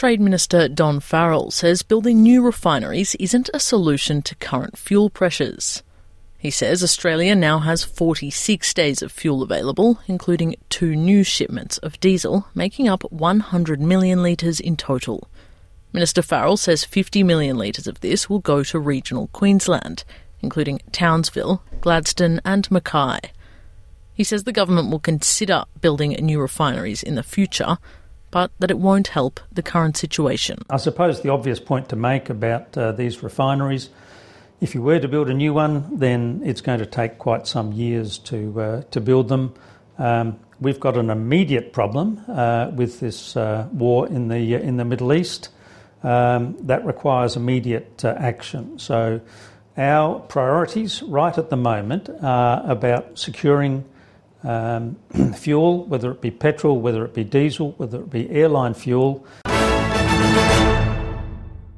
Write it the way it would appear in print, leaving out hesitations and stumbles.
Trade Minister Don Farrell says building new refineries isn't a solution to current fuel pressures. He says Australia now has 46 days of fuel available, including 2 new shipments of diesel, making up 100 million litres in total. Minister Farrell says 50 million litres of this will go to regional Queensland, including Townsville, Gladstone and Mackay. He says the government will consider building new refineries in the future, but that it won't help the current situation. I suppose the obvious point to make about these refineries, if you were to build a new one, then it's going to take quite some years to build them. We've got an immediate problem with this war in the Middle East that requires immediate action. So our priorities right at the moment are about securing fuel, whether it be petrol, whether it be diesel, whether it be airline fuel.